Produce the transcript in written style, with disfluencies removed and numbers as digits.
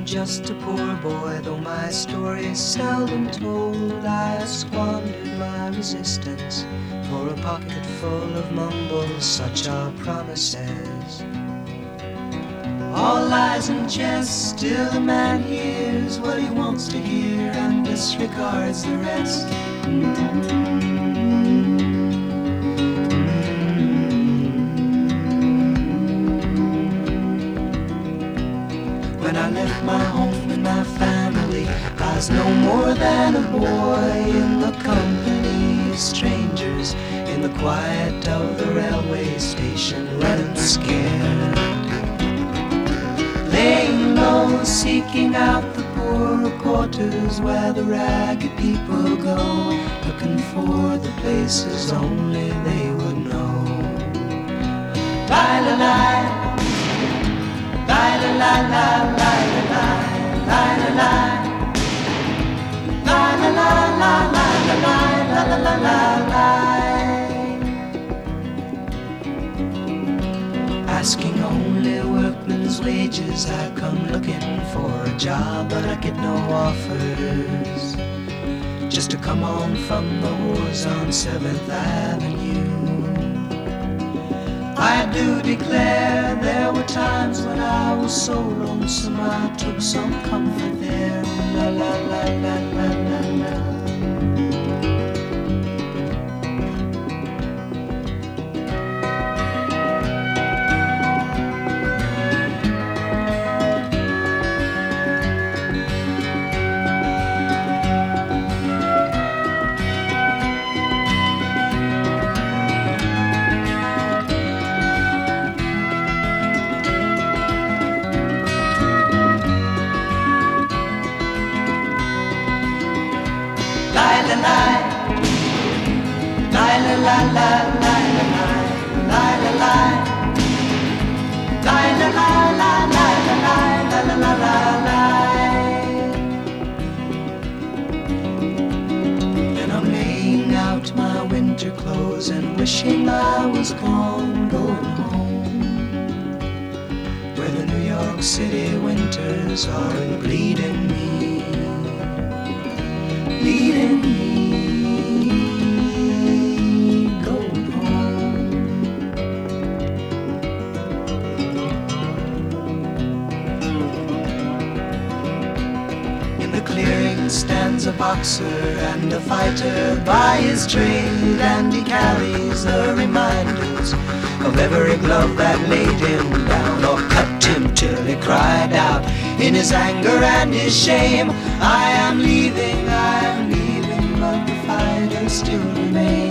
just a poor boy, though my story is seldom told. I squandered my resistance for a pocket full of mumbles, such are promises. All lies and jest, still a man hears what he wants to hear and disregards the rest. When I left my home and my family, I was no more than a boy in the company of strangers, in the quiet of the railway station, running scared, laying low, seeking out the poorer quarters where the ragged people go, looking for the places only they would know. Lie, lie, lie. Lie, lie, lie, lie, lie, lie, lie, lie. Lie, lie, lie, lie, lie, lie, lie, lie, lie, lie. Asking only workmen's wages, I come looking for a job, but I get no offers. Just to come on from the whores on 7th Avenue. I do declare there were times when I was so lonesome I took some comfort there. La la la la la la la. And I'm laying out my winter clothes and wishing I was gone, going home, where the New York City winters are bleeding me, bleeding me. Stands a boxer and a fighter by his trade, and he carries the reminders of every glove that laid him down or cut him till he cried out in his anger and his shame, I am leaving, but the fighter still remains.